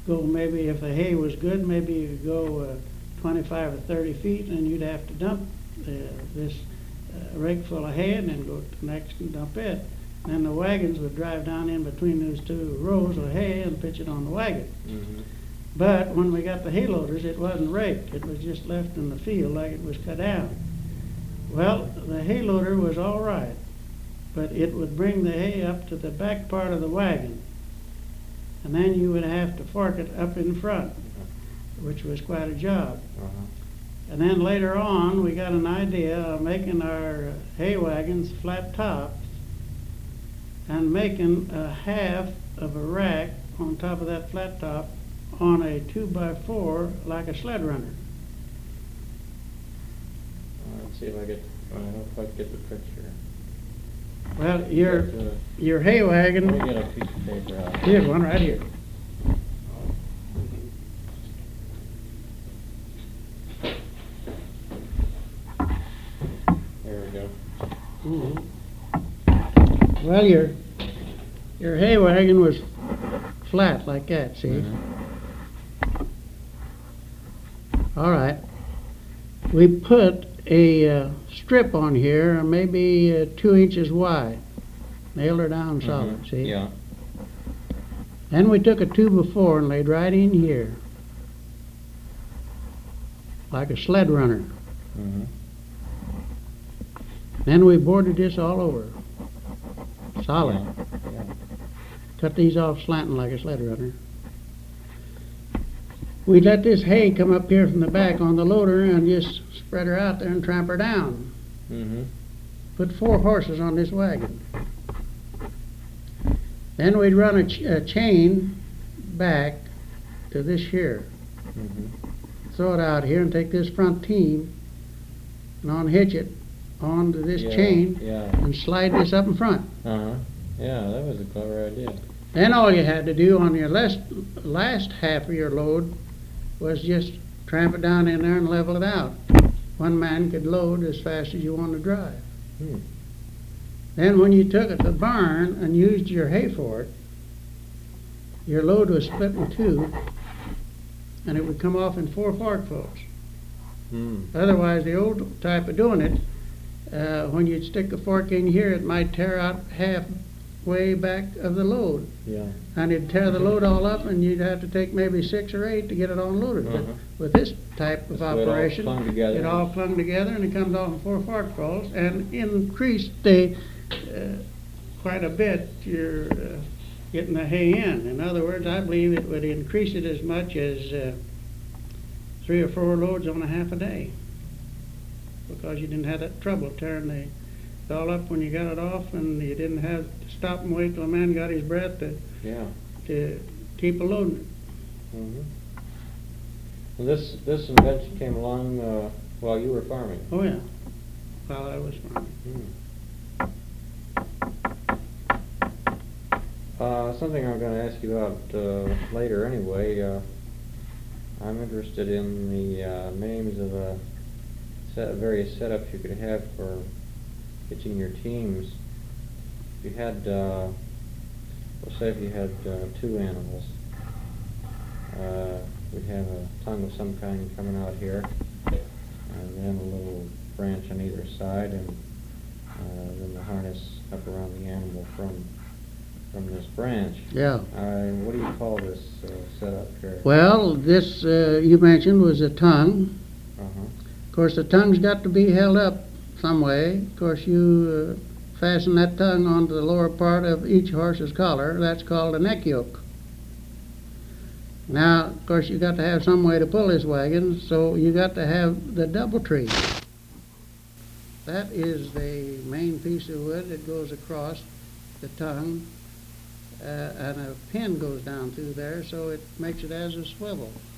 go maybe, if the hay was good, maybe you could go 25 or 30 feet, and you'd have to dump this rake full of hay and then go to the next and dump it. And then the wagons would drive down in between those two rows of hay and pitch it on the wagon. Mm-hmm. But when we got the hay loaders, it wasn't raked. It was just left in the field like it was cut down. Well, the hay loader was all right, but it would bring the hay up to the back part of the wagon, and then you would have to fork it up in front, which was quite a job. Uh-huh. And then later on, we got an idea of making our hay wagons flat tops and making a half of a rack on top of that flat top on a 2x4 like a sled runner. Let's see if I don't quite get the picture. Well, You your hay wagon. Let me get a piece of paper out. Here's one right here. There we go. Mm-hmm. Well, your hay wagon was flat like that, see? Mm-hmm. All right. We put a strip on here, maybe 2 inches wide. Nailed her down solid, Mm-hmm. see? Yeah. Then we took a 2x4 and laid right in here, like a sled runner. Mm-hmm. Then we boarded this all over, solid. Yeah. Cut these off slanting like a sled runner. We let this hay come up here from the back on the loader and just spread her out there and tramp her down. Mm-hmm. Put 4 horses on this wagon. Then we'd run a chain back to this here. Mm-hmm. Throw it out here and take this front team and unhitch it onto this chain and slide this up in front. Uh-huh. Yeah, that was a clever idea. Then all you had to do on your last half of your load was just tramp it down in there and level it out. One man could load as fast as you wanted to drive. Hmm. Then when you took it to the barn and used your hay for it, your load was split in 2, and it would come off in 4 forkfuls. Hmm. Otherwise, the old type of doing it, when you'd stick a fork in here, it might tear out halfway back of the load. Yeah. And it'd tear the load all up, and you'd have to take maybe 6 or 8 to get it unloaded. Uh-huh. But with this type of This way operation, it all clung together. and it comes off in 4 forkfuls, and increased the quite a bit your getting the hay in. In other words, I believe it would increase it as much as 3 or 4 loads on a half a day, because you didn't have that trouble tearing it all up when you got it off, and you didn't have to stop and wait till a man got his breath to keep a loading it. Mm-hmm. And this invention came along while you were farming. Oh yeah, while I was farming. Hmm. Something I'm going to ask you about later anyway. I'm interested in the names of the various setups you could have for hitching your teams. If you had, let's say if you had 2 animals, we'd have a tongue of some kind coming out here, and then a little branch on either side, and then the harness up around the animal from this branch. Yeah. What do you call this setup here? Well, this you mentioned was a tongue. Uh-huh. Of course, the tongue's got to be held up some way. Of course, you fasten that tongue onto the lower part of each horse's collar. That's called a neck yoke. Now, of course, you got to have some way to pull this wagon, so you got to have the double tree. That is the main piece of wood that goes across the tongue, and a pin goes down through there, so it makes it as a swivel.